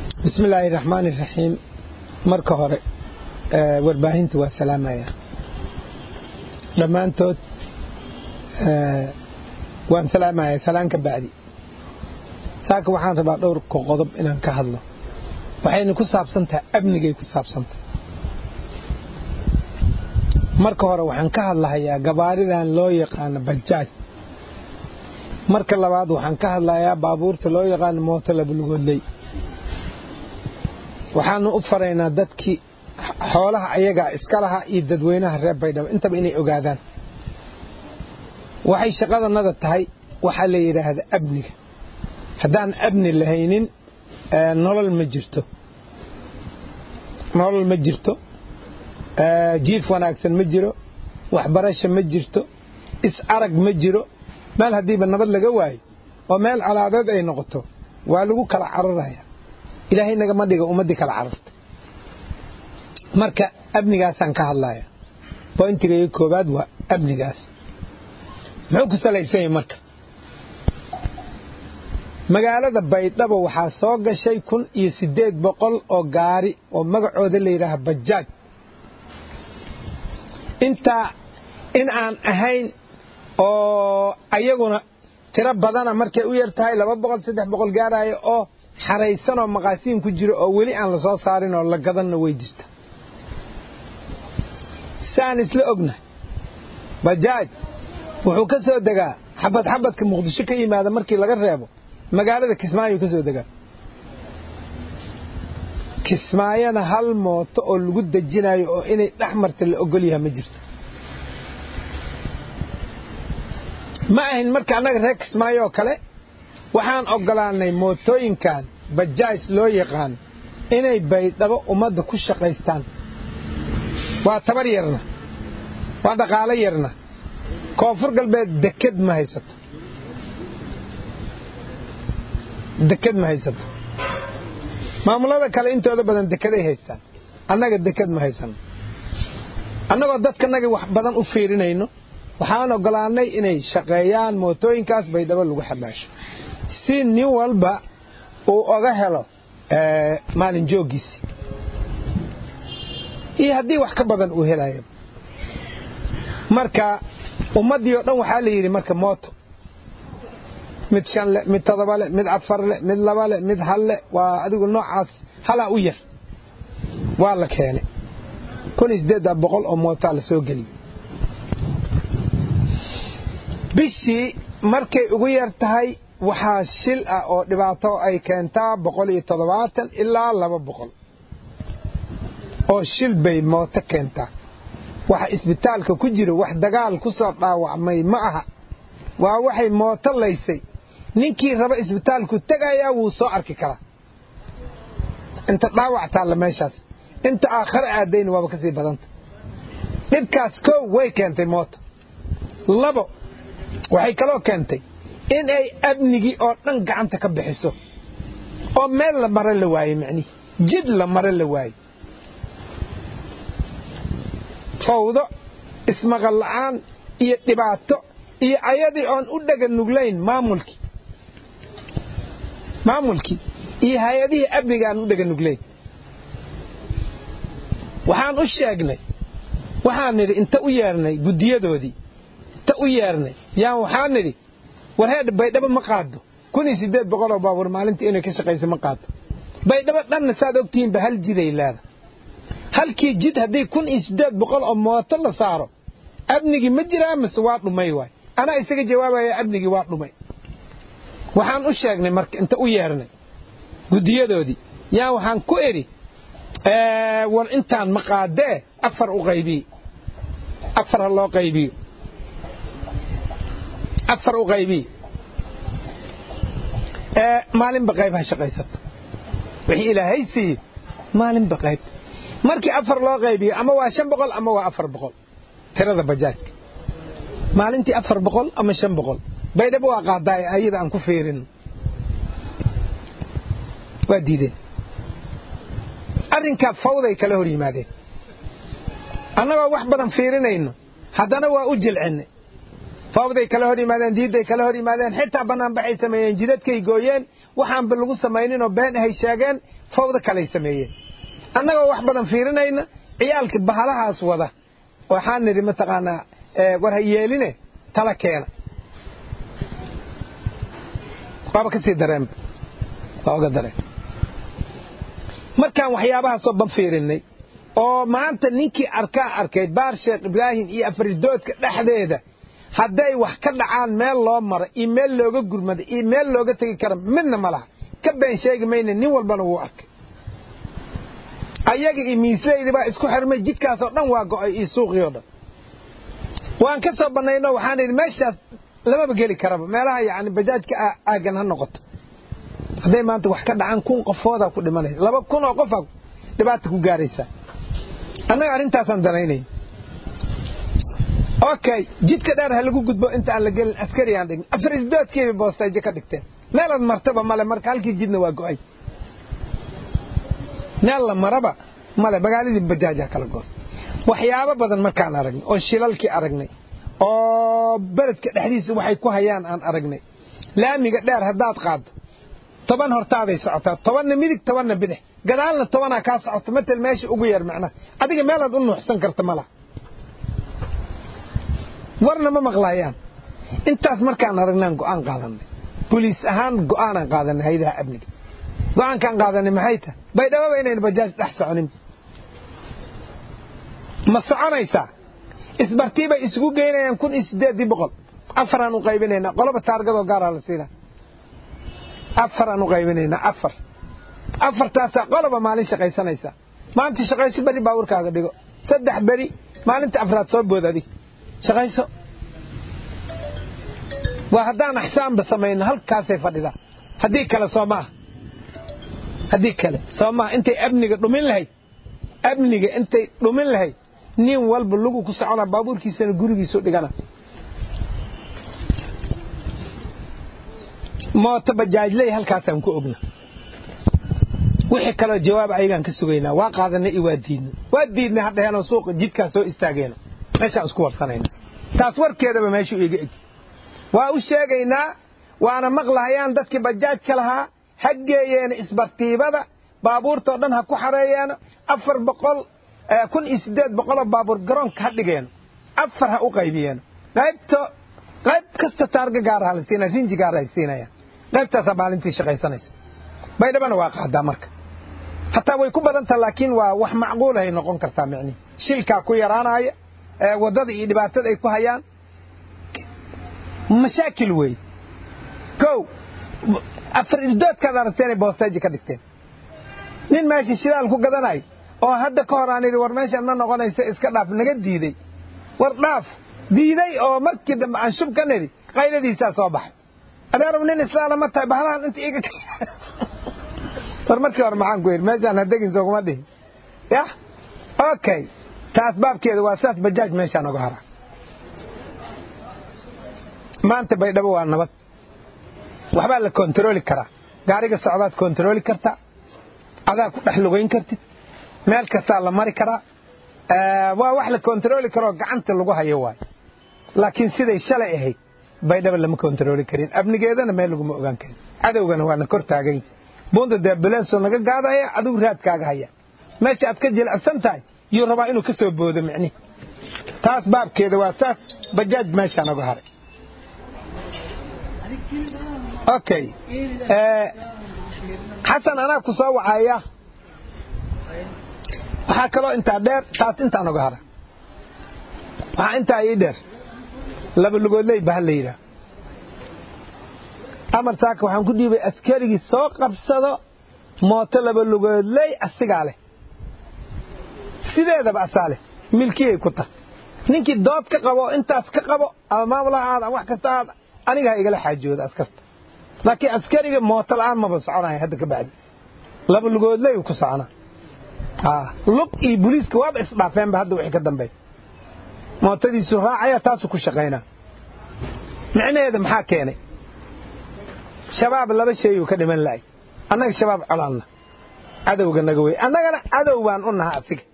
بسم الله الرحمن الرحيم marka hore warbaahinta waa salaamaya dhamaantood waan salaamaya salaanka baadi saaka waxaan rabaa dhowr qodob inaan ka hadlo waxayna ku saabsantahay amnigay ku saabsantahay marka hore waxaan ka hadlayaa gabaaridan loo yaqaan bajaaj marka labaad waxaan ka hadlayaa baabuurta loo yaqaan mooto la bulgoodlay waxaan u faraynaa dadkii xoolaha ayaga iska laha iyo dadweynaha reer Baydhabo intaba inay ogaadaan waxay shaqadanada tahay waxa la yiraahdo amniga hadaan amni lahaynin nolol ma jirto jiif wanaagsan ma jiro waxbarasho ma jirto is arag ma jiro meel hadiiba nabad laga waayo oo meel calaadad ay noqoto waa lagu kala cararaya ilaahay naga ma dhigo ummadii kala cararta marka amnigaasaan ka hadlaya pointiga koobaad waa amnigaas muxuu ku salaysan yahay marka magaalada Baydhabo waxaa soo gashay 1800 oo gaari oo magacooda la yiraahdo bajaaj inta in aan ahayn oo ayaguna tira badana markay u yartahay 200 300 gaarayo oo xareysan oo maqaasiin ku jiro oo wali aan la soo saarin oo la gadanna way jirta saan isla ogna bajaaj wuxuu ka soo dagaa xabadka Muqdisho ka yimaada markii laga reebo magaalada Kismaayo ka soo dagaa Kismaayana hal mooto oo lagu dajinayo oo inay dhaxmarta la ogol yahay ma jirto ma ahin marka anaga reer Kismaayo kale waxaan ogolaanay mootooyinkan bajaaj loo yaqaan inay Baydhabo umada ku shaqeystaan waa tabar yarna waa dhaqaale yarna koonfur galbeed deked ma haysato maamulada kale intooda badan dekeday haystaan annaga deked ma haysan annagoo dadkanaga wax badan u fiirinayno waxaan ogolaanay inay shaqeeyaan mootooyinkaas Baydhabo lagu xamaasho si nin walba oo oga helo maalin joogis iyo hadii wax ka badan uu helayo marka ummadii oo dhan waxa la yiri marka mooto mid shan le mid todoba le mid afar le mid laba le mid hal le waa adigu noocaas hala u yar waa la keenay 1800 oo mooto la soo galiyay bishii markay ugu yar tahay waxaa shil ah oo dhibaato ay keentaa 170 ilaa 200 oo shil bay mooto keentaa waxa isbitaalka ku jiro wax dagaal ku soo dhaawacmay ma aha waa waxay mooto laysay ninkii raba isbitaalku tagaya wuu soo arki karaa inta dhaawacta la meeshaas inta aakhir aadayn waaba ka sii badanta dhibkaas ko way keentay mooto labo waxay kaloo keentay in ay abnigi oo dhan gacanta ka bixiso oo meel la maro la waayay macni jid la maro la waayay fawdo ismaqal la'aan iyo dhibaato iyo ayadii aan u dhagan nuglayn maamulki iyo hay'adihii abniga aan u dhagan nuglayn waxaan u sheegnay waxaan nidhi inta u yeernay gudiyadoodii inta u yeernay yaa waxaan nidhi warheed Baydhabo ma qaado 1800 oo baabuur maalintii inay ka shaqeyso ma qaado Baydhabo dhan saad ogtiin ba hal jiday leeda halkii jid hadii 1800 oo mooto la saaro abnigi ma jiraa mise waa dhumay waay ana isaga jawaabaya abnigi waa dhumay waxaan u sheegnay marka inta u yeernay gudiyadoodii yaa waxaan ku eri war intaan ma qaadee afar u qaybiyo maalin ba qayb ha shaqeysato wixii ilaahay siiyay maalin ba qayb markii afar loo qaybiyo ama waa 500 ama waa 400 tirada bajaajka maalintii 400 ama 500 Baydhabo waa qaaday ayada aan ku fiirin waa diideen arrinka fawday kala hor yimaadeen annagoo wax badan fiirinayno haddana waa u jilcinay fawday kala hor yimaadeen diiday kala hor yimaadeen xitaa banaan baxay sameeyeen jidadkay gooyeen waxaan ba lagu sameeynin oo been ay sheegeen fawda kale sameeyeen annaga wax badan fiirinayna ciyaalka bahalahaas wada waxaan niri ma taqaana war hayeeline tala keena baba ka sii dareen ooga dareen markaan waxyaabaha soo ban fiirinay oo maanta ninkii arkay baar Sheekh Ibrahim iyo Afridoodka dhaxdeeda hadday wax ka dhacaan meel loo maro email looga gurmado email looga tagi karo midna malaha ka been sheegi mayna nin walbana wuu arkay ayaga imiisayda ba isku xirmay jidkaas oo dhan waa go'ay iyo suuqiyo dhan waan ka soo banayno waxaan idin meeshaas lama geli karaba meelaha yaani bajaajka aagan ha noqoto hadday maanta wax ka dhacaan 1000 qofooda ku dhimanay 2000 oo qof dhibaato ku gaaraysa anaga arintaasan danaynay okay jidka dheer ha lagu gudbo inta aan la gelin askari aan dhigin Afridoodkii boostay ka dhigteen meelad martaba male marka halkii jidna waa go'ay meel la maraba male magaaladii bajaaja kala goos waxyaabo badan markaan aragnay oo shilalkii aragnay oo beledka dhexdiisa waxay ku hayaan aan aragnay laamiga dheer hadaad qaado 10 hortaaday socotaa 10 midig 10 bidix gadaalna 10 ka socoto matal meesha ugu yar macna adiga meelaad u nuuxsan karta mala warna ma maqlaayaan intaas markaan aragnaan go'aan qaadanay police ahaan go'aan qaadanay hay'adaha amniga go'aan kan qaadanay maxay tahay baydhabo inay bajaaj dhex soconin ma soconaysa isbartiiba isugu geynayaan 1800 afaraan u qaybinayna qoloba taargado gaar ah la siinaa afaraan u qaybinayna afartaas qoloba maalin shaqaysanaysa maanta shaqaysi bari baawurkaaga dhigo 3 bari maalinta afraad soo boodadi shaqayso waa hadaan axsaan ba sameeyna halkaasay fadhida hadii kale Soomaa intay amniga dhumin lahayd nin walba lagu ku socona baabuurkiisana gurigiisa dhigana mooto bajaajley halkaasaan ku ogna wixii kale jawaab ayagan ka sugaynaa waa qaadanay waa diidnay hadheeno suuqa jidka soo istaageena meesha isku warsanayna taas warkeedaba meesha iiga eg waa u sheegaynaa waana maqlaayaan dadkii bajaajka lahaa hageeyeen isbartiibada baabuurta dhan ha ku xareeyeen 400 1800 baabuur garoonka ha dhigeen afar ha u qaybiyeen qayb kasta taarga gaar ah la siinaa sinji gaar ah siinaya qaybtaas maalintii shaqaysanayso baydhabana waa qaadaa marka hatta way ku badan tahay laakiin waa wax macquul ah noqon kartaa macni shilka ku yaraanaya wadada iyo dhibaatada ay ku hayaan mashaakil way Afridoodka aragteen boostay ka dhigteen nin meeshii shidaal ku gadanay oo hadda ka hor aan war meeshan ma noqonaysa iska dhaaf naga diiday war dhaaf diiday oo markii dambe aan shub ka niri qayladiisa soo baxay adeerum nin islaam ma tahay bahlaan inta iga war markii hor maxaan ku yiri meeshan hadagin soo kuma dhihin ya okay taas baabkeeda waa saas bajaaj meeshan uga hara maanta baydhabo waa nabad waxba la control kara gaariga socdaad control karta adaa ku dhex lugayn kartid meel kasta la mari kara waa wax la control karo gacanta lagu hayo waay laakiin siday shalay ahayd baydhabo lama control karin abnigeedana meel lagu ma ogaan karin adawgana waa kor taagay boonda ambulance naga gaadaya adigu raadkaaga haya meesha aad ka jilicsan tahay iyo rabaa inuu ka soo boodo macni taas baabkeeda waa taas bajaaj meesha naga haray okay حسن أنا كسوة وعايا وحكلو أنت دير تاس أنت أنا جهرة أنت أيدر لا بلغوا لي بهالليلة أمر ساك وحن كدي بأسكري ساق بصدا ما طلب بلغوا لي السجالة سيدا بأسالة ملكية كتا نينكي دوت كقبو أنت أسكقبو أما والله هذا واحد هذا أنا جاي قال حاجود أسكت لكن عسكري موت الآن ما بصعنا هذا كبعد لا بلقول لي وكسعنا لق بوليس كواب اسمع فين بهذا وحكي قدام بي موت دي سراعية تاسو كشقينا معنى هذا محاكيني شباب لا بشيء وكذا من لاي أنا شباب على الله عدو قلنا قوي أنا عدو بان قلنا هاتك